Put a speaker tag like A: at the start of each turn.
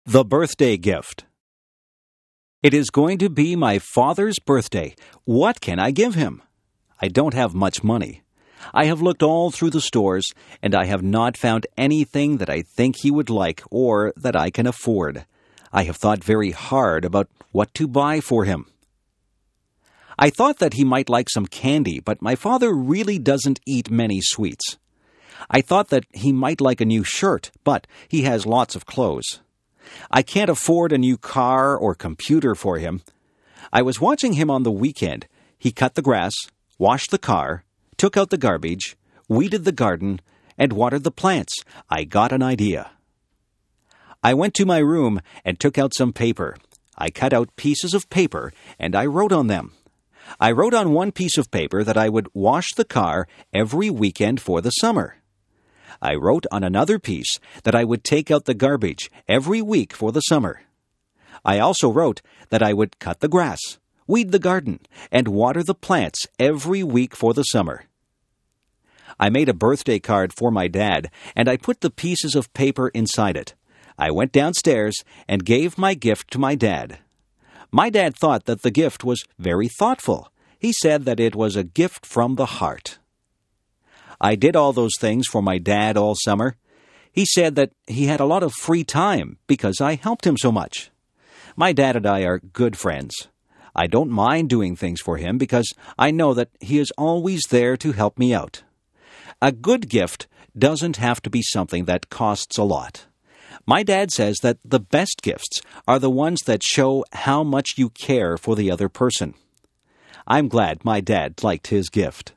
A: The birthday gift. It is going to be my father's birthday. What can I give him? I don't have much money. I have looked all through the stores, and I have not found anything that I think he would like or that I can afford. I have thought very hard about what to buy for him. I thought that he might like some candy, but my father really doesn't eat many sweets. I thought that he might like a new shirt, but he has lots of clothes. I can't afford a new car or computer for him. I was watching him on the weekend. He cut the grass, washed the car, took out the garbage, weeded the garden, and watered the plants. I got an idea. I went to my room and took out some paper. I cut out pieces of paper, and I wrote on them. I wrote on one piece of paper that I would wash the car every weekend for the summer. I wrote on another piece that I would take out the garbage every week for the summer. I also wrote that I would cut the grass, weed the garden, and water the plants every week for the summer. I made a birthday card for my dad, and I put the pieces of paper inside it. I went downstairs and gave my gift to my dad. My dad thought that the gift was very thoughtful. He said that it was a gift from the heart. I did all those things for my dad all summer. He said that he had a lot of free time because I helped him so much. My dad and I are good friends. I don't mind doing things for him because I know that he is always there to help me out. A good gift doesn't have to be something that costs a lot. My dad says that the best gifts are the ones that show how much you care for the other person. I'm glad my dad liked his gift.